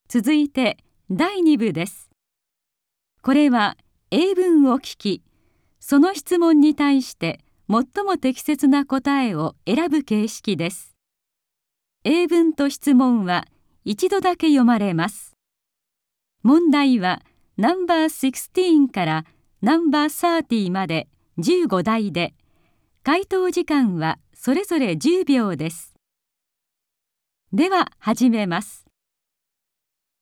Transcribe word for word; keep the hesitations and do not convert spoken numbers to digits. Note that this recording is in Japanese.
続いてだいに部です。これは英文を聞き、その質問に対して最も適切な答えを選ぶ形式です。英文と質問は一度だけ読まれます。問題はナンバーじゅうろくからナンバーさんじゅうまでじゅうご題で、回答時間はそれぞれじゅうびょうです。では始めます。